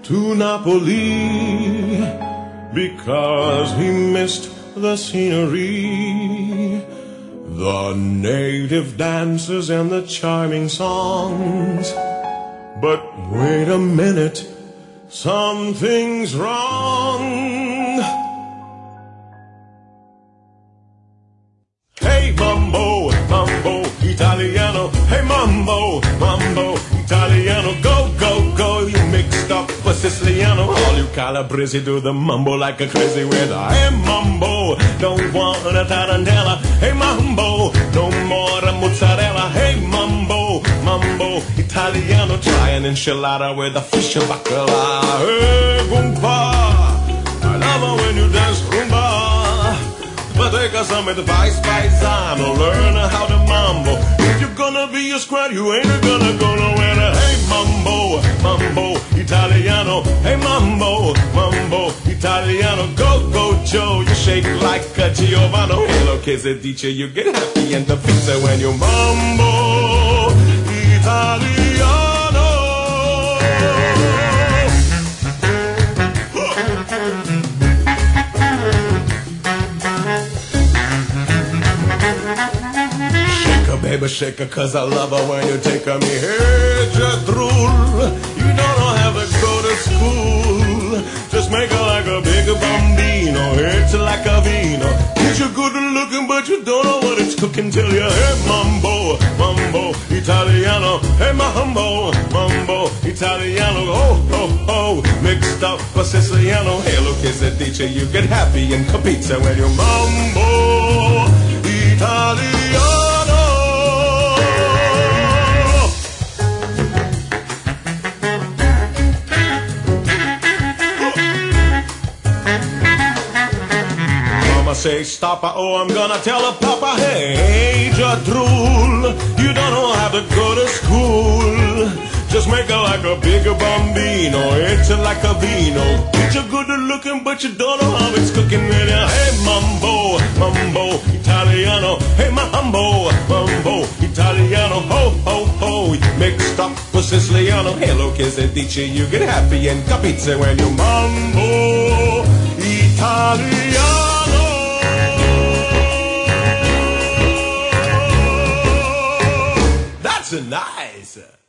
to Napoli because he missed the scenery, the native dances and the charming songs. But wait a minute, something's wrong. Hey mambo, mambo, Italiano. Hey mambo, mambo, Italiano. Go, go, go, you mixed up a Siciliano. All you Calabrese do the mambo like a crazy with a hey mambo, don't want a tarantella. Hey mambo, no more a mozzarella. Hey mambo, mambo, Italiano. Try an enchilada with a fish and bacala. Hey Goomba, I love it when you dance rumba. But take some advice, paisano, learn how to mambo. If you're gonna be a square, you ain't gonna go nowhere. Hey mambo, mambo, Italiano. Hey mambo, mambo, Italiano. Go, go, Joe, you shake like a Giovanni. Hello, che se dice, you get happy and the pizza when you mambo, Italiano. Baby, shake her, cause I love her when you take her. Me hey, just rule. You don't have to go to school. Just make her like a big bambino. It's like a vino. Get you good looking, but you don't know what it's cooking till you hey mambo, mambo, Italiano. Hey mambo, mambo, Italiano. Oh, oh, oh, mixed up a Siciliano. Hey, look, is a teacher. You get happy and capizza when you mambo, Italiano. Say stop, oh I'm gonna tell her papa, hey Jadrul, you don't have to go to school. Just make her like a big bambino, it's like a vino. It's a good looking, but you don't know how it's cooking with ya. Hey mambo, mambo, Italiano. Hey mambo, mambo, Italiano. Ho, ho, ho, mixed up with Siciliano. Hello, che se dice, you get happy and capizze when you mambo, Italiano. That's nice.